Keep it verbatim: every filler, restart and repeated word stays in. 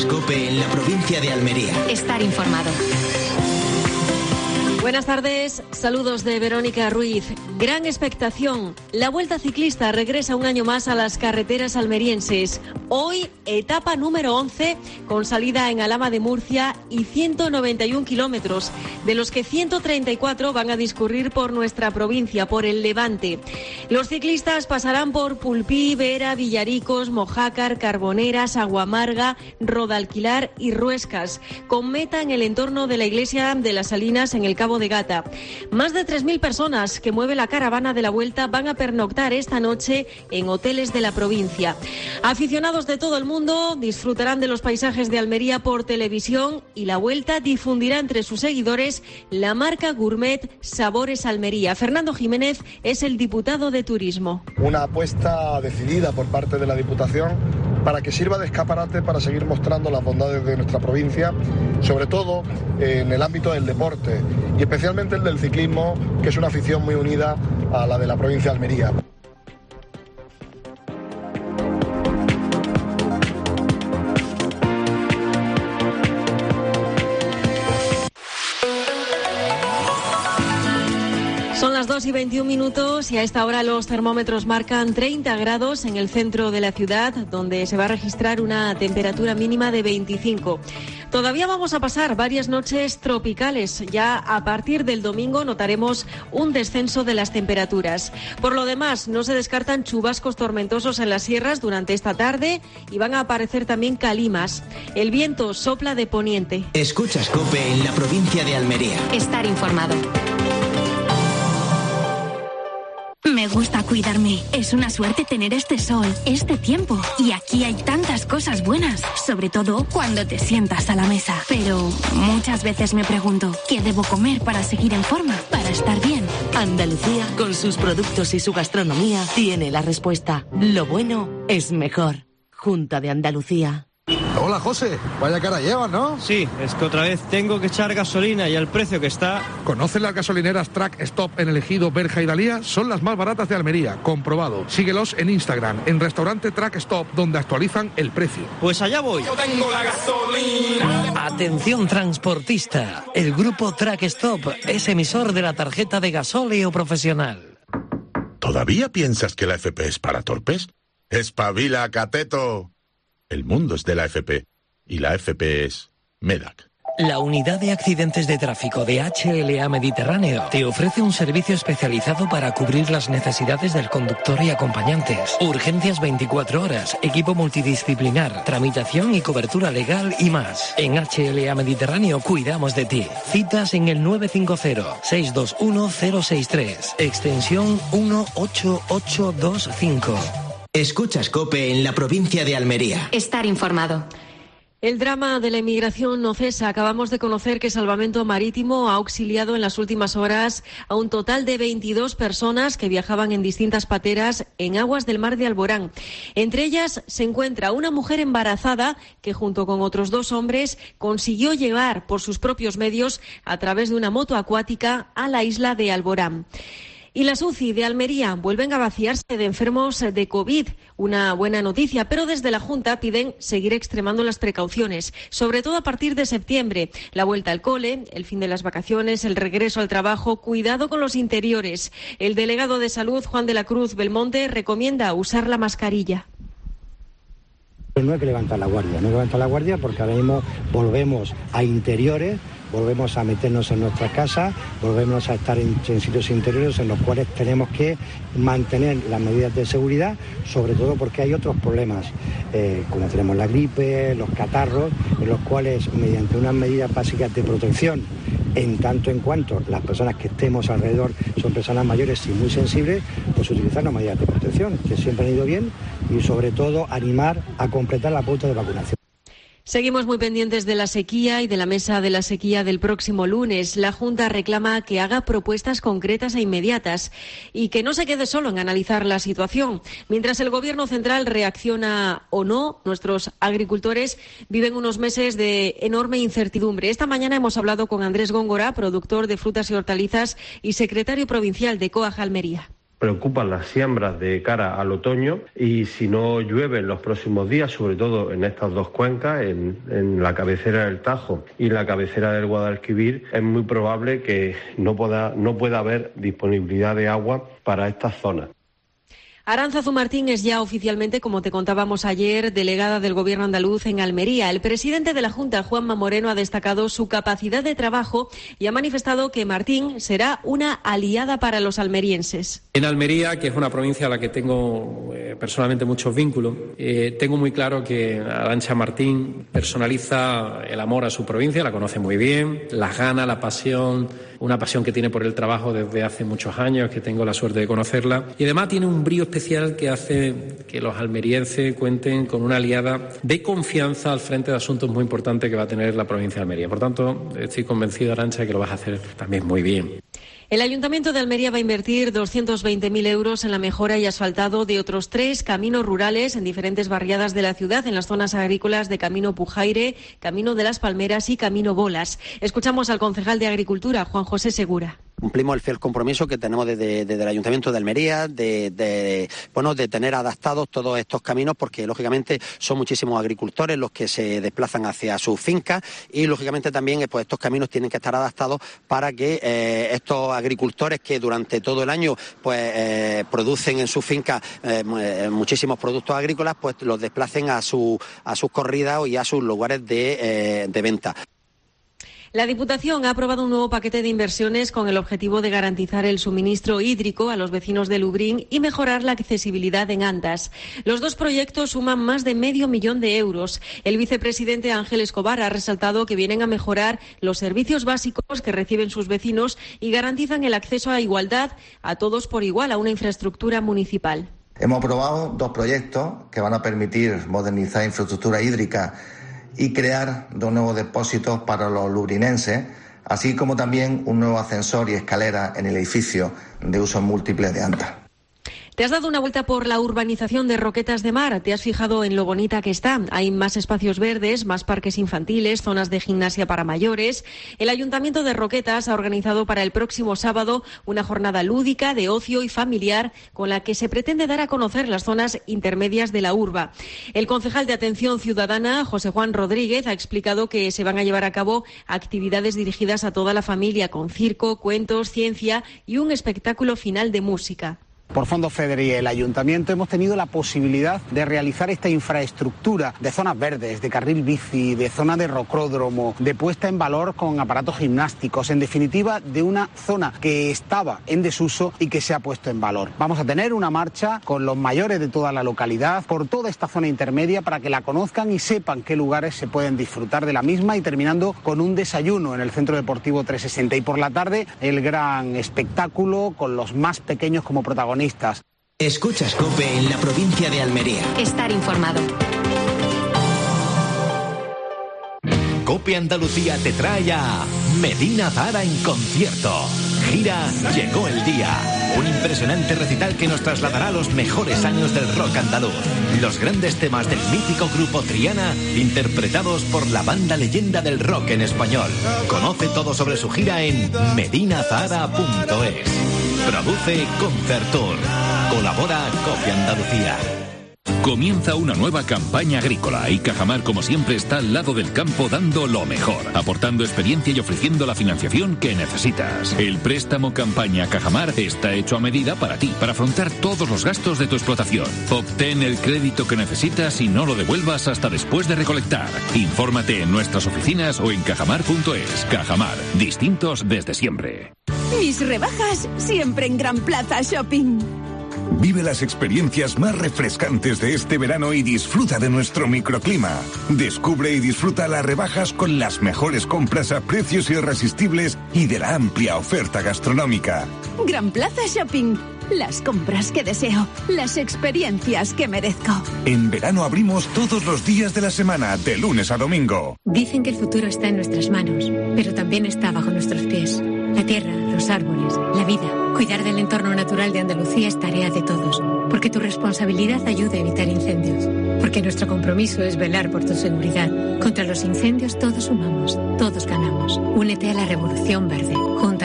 COPE en la provincia de Almería. Estar informado. Buenas tardes, saludos de Verónica Ruiz. Gran expectación. La Vuelta Ciclista regresa un año más a las carreteras almerienses. Hoy, etapa número once, con salida en Alhama de Murcia y ciento noventa y un kilómetros, de los que ciento treinta y cuatro van a discurrir por nuestra provincia, por el Levante. Los ciclistas pasarán por Pulpí, Vera, Villaricos, Mojácar, Carboneras, Aguamarga, Rodalquilar y Ruescas, con meta en el entorno de la iglesia de las Salinas en el Cabo de Gata. Más de tres mil personas que mueve la caravana de la Vuelta van a pernoctar esta noche en hoteles de la provincia. Aficionados de todo el mundo disfrutarán de los paisajes de Almería por televisión y la Vuelta difundirá entre sus seguidores la marca gourmet Sabores Almería. Fernando Jiménez es el diputado de Turismo. Una apuesta decidida por parte de la Diputación para que sirva de escaparate para seguir mostrando las bondades de nuestra provincia, sobre todo en el ámbito del deporte y especialmente el del ciclismo, que es una afición muy unida a la de la provincia de Almería. Son las dos y veintiún minutos y a esta hora los termómetros marcan treinta grados en el centro de la ciudad, donde se va a registrar una temperatura mínima de veinticinco. Todavía vamos a pasar varias noches tropicales. Ya a partir del domingo notaremos un descenso de las temperaturas. Por lo demás, no se descartan chubascos tormentosos en las sierras durante esta tarde y van a aparecer también calimas. El viento sopla de poniente. Escuchas COPE en la provincia de Almería. Estar informado. Me gusta cuidarme. Es una suerte tener este sol, este tiempo. Y aquí hay tantas cosas buenas, sobre todo cuando te sientas a la mesa. Pero muchas veces me pregunto, ¿qué debo comer para seguir en forma, para estar bien? Andalucía, con sus productos y su gastronomía, tiene la respuesta. Lo bueno es mejor. Junta de Andalucía. Hola, José. Vaya cara llevas, ¿no? Sí, es que otra vez tengo que echar gasolina y al precio que está... ¿Conoces las gasolineras Track Stop en el Ejido, Berja y Dalía? Son las más baratas de Almería, comprobado. Síguelos en Instagram, en restaurante Track Stop, donde actualizan el precio. Pues allá voy. Yo tengo la gasolina. Atención transportista. El grupo Track Stop es emisor de la tarjeta de gasóleo profesional. ¿Todavía piensas que la F P es para torpes? ¡Espabila, cateto! El mundo es de la F P y la F P es MEDAC. La Unidad de Accidentes de Tráfico de H L A Mediterráneo te ofrece un servicio especializado para cubrir las necesidades del conductor y acompañantes. Urgencias veinticuatro horas, equipo multidisciplinar, tramitación y cobertura legal y más. En H L A Mediterráneo cuidamos de ti. Citas en el nueve cinco cero, seis dos uno, cero seis tres, extensión uno ocho ocho dos cinco. Escuchas COPE en la provincia de Almería. Estar informado. El drama de la inmigración no cesa. Acabamos de conocer que Salvamento Marítimo ha auxiliado en las últimas horas a un total de veintidós personas que viajaban en distintas pateras en aguas del mar de Alborán. Entre ellas se encuentra una mujer embarazada que junto con otros dos hombres consiguió llegar por sus propios medios a través de una moto acuática a la isla de Alborán. Y las U C I de Almería vuelven a vaciarse de enfermos de COVID. Una buena noticia, pero desde la Junta piden seguir extremando las precauciones, sobre todo a partir de septiembre. La vuelta al cole, el fin de las vacaciones, el regreso al trabajo, cuidado con los interiores. El delegado de Salud, Juan de la Cruz Belmonte, recomienda usar la mascarilla. No hay que levantar la guardia, no hay que levantar la guardia porque ahora mismo volvemos a interiores, volvemos a meternos en nuestras casas, volvemos a estar en, en sitios interiores en los cuales tenemos que mantener las medidas de seguridad, sobre todo porque hay otros problemas, eh, como tenemos la gripe, los catarros, en los cuales mediante unas medidas básicas de protección, en tanto en cuanto las personas que estemos alrededor son personas mayores y muy sensibles, pues utilizar las medidas de protección, que siempre han ido bien, y sobre todo animar a completar la pauta de vacunación. Seguimos muy pendientes de la sequía y de la mesa de la sequía del próximo lunes. La Junta reclama que haga propuestas concretas e inmediatas y que no se quede solo en analizar la situación. Mientras el Gobierno central reacciona o no, nuestros agricultores viven unos meses de enorme incertidumbre. Esta mañana hemos hablado con Andrés Góngora, productor de frutas y hortalizas y secretario provincial de COAG Almería. preocupan las siembras de cara al otoño y si no llueve en los próximos días, sobre todo en estas dos cuencas, en, en la cabecera del Tajo y la cabecera del Guadalquivir, es muy probable que no pueda, no pueda haber disponibilidad de agua para estas zonas. Arantzazu Martín es ya oficialmente, como te contábamos ayer, delegada del Gobierno andaluz en Almería. El presidente de la Junta, Juanma Moreno, ha destacado su capacidad de trabajo y ha manifestado que Martín será una aliada para los almerienses. En Almería, que es una provincia a la que tengo eh, personalmente muchos vínculos, eh, tengo muy claro que Arantxa Martín personaliza el amor a su provincia, la conoce muy bien, las ganas, la pasión, una pasión que tiene por el trabajo desde hace muchos años, que tengo la suerte de conocerla, y además tiene un brío especial que hace que los almerienses cuenten con una aliada de confianza al frente de asuntos muy importantes que va a tener la provincia de Almería. Por tanto, estoy convencido, Arantxa, de que lo vas a hacer también muy bien. El Ayuntamiento de Almería va a invertir doscientos veinte mil euros en la mejora y asfaltado de otros tres caminos rurales en diferentes barriadas de la ciudad, en las zonas agrícolas de Camino Pujaire, Camino de las Palmeras y Camino Bolas. Escuchamos al concejal de Agricultura, Juan José Segura. Cumplimos el fiel compromiso que tenemos desde, desde el Ayuntamiento de Almería de, de, bueno, de tener adaptados todos estos caminos, porque lógicamente son muchísimos agricultores los que se desplazan hacia sus fincas y lógicamente también pues, estos caminos tienen que estar adaptados para que eh, estos agricultores que durante todo el año pues eh, producen en sus fincas eh, muchísimos productos agrícolas, pues los desplacen a, su, a sus corridas y a sus lugares de, eh, de venta. La Diputación ha aprobado un nuevo paquete de inversiones con el objetivo de garantizar el suministro hídrico a los vecinos de Lubrín y mejorar la accesibilidad en Antas. Los dos proyectos suman más de medio millón de euros. El vicepresidente Ángel Escobar ha resaltado que vienen a mejorar los servicios básicos que reciben sus vecinos y garantizan el acceso a igualdad a todos por igual a una infraestructura municipal. Hemos aprobado dos proyectos que van a permitir modernizar infraestructura hídrica y crear dos nuevos depósitos para los lubrinenses, así como también un nuevo ascensor y escalera en el edificio de uso múltiple de Antas. ¿Te has dado una vuelta por la urbanización de Roquetas de Mar? ¿Te has fijado en lo bonita que está? Hay más espacios verdes, más parques infantiles, zonas de gimnasia para mayores. El Ayuntamiento de Roquetas ha organizado para el próximo sábado una jornada lúdica de ocio y familiar con la que se pretende dar a conocer las zonas intermedias de la urba. El concejal de Atención Ciudadana, José Juan Rodríguez, ha explicado que se van a llevar a cabo actividades dirigidas a toda la familia con circo, cuentos, ciencia y un espectáculo final de música. Por Fondos FEDER y el Ayuntamiento hemos tenido la posibilidad de realizar esta infraestructura de zonas verdes, de carril bici, de zona de rocódromo, de puesta en valor con aparatos gimnásticos, en definitiva de una zona que estaba en desuso y que se ha puesto en valor. Vamos a tener una marcha con los mayores de toda la localidad por toda esta zona intermedia para que la conozcan y sepan qué lugares se pueden disfrutar de la misma, y terminando con un desayuno en el Centro Deportivo trescientos sesenta y por la tarde el gran espectáculo con los más pequeños como protagonistas. Escuchas COPE en la provincia de Almería. Estar informado. COPE Andalucía te trae a Medina Zahara en concierto. Gira Llegó el Día. Un impresionante recital que nos trasladará a los mejores años del rock andaluz. Los grandes temas del mítico grupo Triana, interpretados por la banda leyenda del rock en español. Conoce todo sobre su gira en medina zahara punto es. Produce Concertour. Colabora COPE Andalucía. Comienza una nueva campaña agrícola y Cajamar, como siempre, está al lado del campo dando lo mejor, aportando experiencia y ofreciendo la financiación que necesitas. El préstamo campaña Cajamar está hecho a medida para ti, para afrontar todos los gastos de tu explotación. Obtén el crédito que necesitas y no lo devuelvas hasta después de recolectar. Infórmate en nuestras oficinas o en cajamar punto es. Cajamar, distintos desde siempre. Mis rebajas siempre en Gran Plaza Shopping. Vive las experiencias más refrescantes de este verano y disfruta de nuestro microclima. Descubre y disfruta las rebajas con las mejores compras a precios irresistibles y de la amplia oferta gastronómica. Gran Plaza Shopping. Las compras que deseo, las experiencias que merezco. En verano abrimos todos los días de la semana, de lunes a domingo. Dicen que el futuro está en nuestras manos, pero también está bajo nuestros pies. La tierra, los árboles, la vida. Cuidar del entorno natural de Andalucía es tarea de todos, porque tu responsabilidad ayuda a evitar incendios, porque nuestro compromiso es velar por tu seguridad. Contra los incendios todos sumamos, todos ganamos. Únete a la Revolución Verde. Juntos